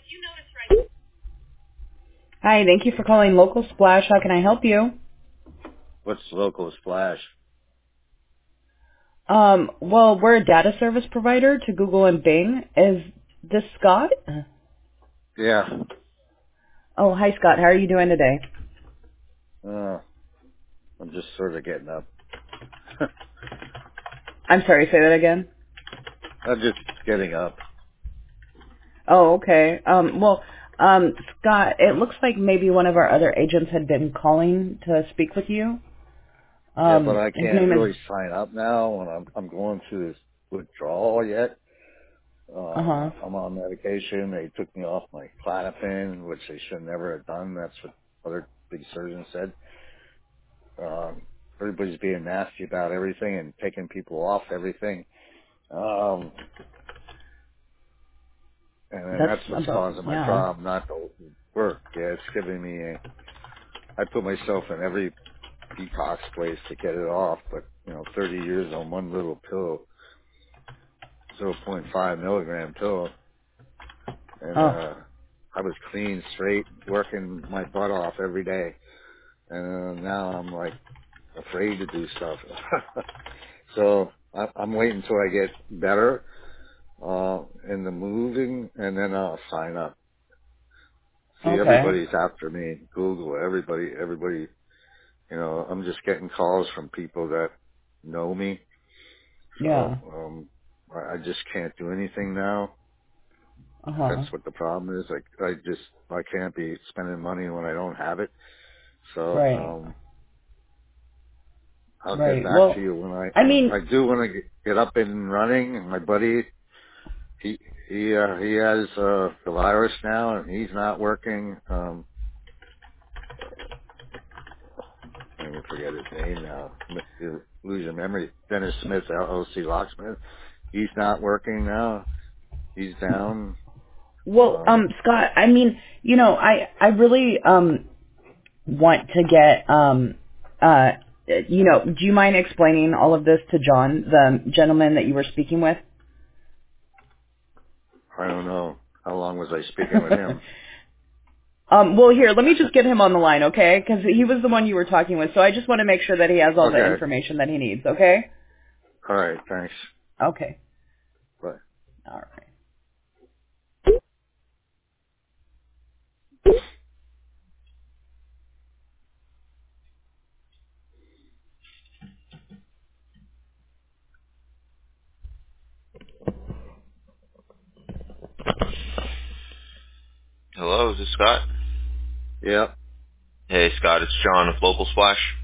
Hi, thank you for calling Local Splash. How can I help you? What's Local Splash? Well, we're a data service provider to Google and Bing. Is this Scott? Yeah. Oh, hi Scott. How are you doing today? Uh, I'm just sort of getting up. I'm sorry, say that again. I'm just getting up. Oh, okay. Scott, it looks like maybe one of our other agents had been calling to speak with you. Yeah, but I His can't name is, really sign up now, and I'm going through this withdrawal yet. uh-huh. I'm on medication. They took me off my Klonopin, which they should never have done. That's what other big surgeons said. Everybody's being nasty about everything and taking people off everything. Um, and then That's that's what's about, causing my yeah. problem, not the work. Yeah, it's giving me. I put myself in every detox place to get it off, but 30 years on one little pill, 0.5 milligram pill, and Oh, I was clean, straight, working my butt off every day, and now I'm like afraid to do stuff. So I'm waiting until I get better in the moving, and then I'll sign up. See, okay. everybody's after me. Google, everybody. I'm just getting calls from people that know me. So, Yeah. I just can't do anything now. That's Uh-huh. what the problem is. Like, I can't be spending money when I don't have it. So, Right. I'll get Right. back to Well, you when I mean, I do want to get up and running. And my buddy, he, he has, the virus now and he's not working. I can't even forget his name now. You lose your memory. Dennis Smith, LOC Locksmith. He's not working now. He's down. well, Scott, I mean, I really, want to get do you mind explaining all of this to John, the gentleman that you were speaking with? I don't know. How long was I speaking with him? Well, here, let me just get him on the line, okay? Because he was the one you were talking with, so I just want to make sure that he has all the Okay. information that he needs, okay? All right. Thanks. Okay. Bye. All right. Hello, is this Scott? Yeah. Hey, Scott, it's John with Local Splash.